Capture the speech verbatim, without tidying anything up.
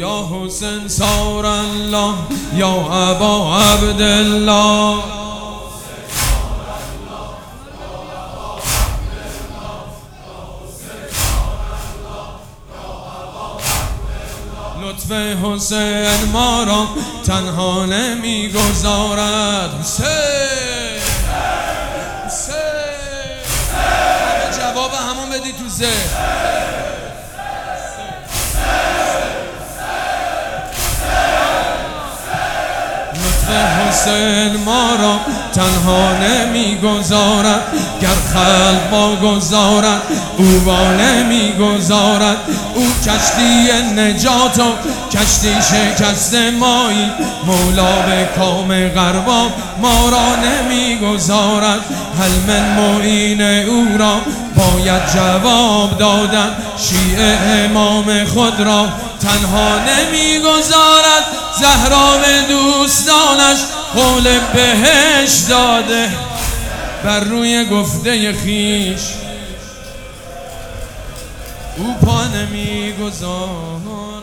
یا حسین سار الله یا ابا عبدالله لطف حسین ما را تنها نمی گذارد. حسین حسین جواب همون بدی تو ذهن. حسین ما را تنها نمی گذارد، گر خلق با گذارد او با نمی گذارد. او کشتی نجات و کشتی شکست مایی، مولا به کام غربا ما را نمی گذارد. هل من معین او را باید جواب دادن، شیعه امام خود را تنها نمی گذارد. زهرا به دوستانش قول بهش داده، بر روی گفته خیش او پا نمی گذارد.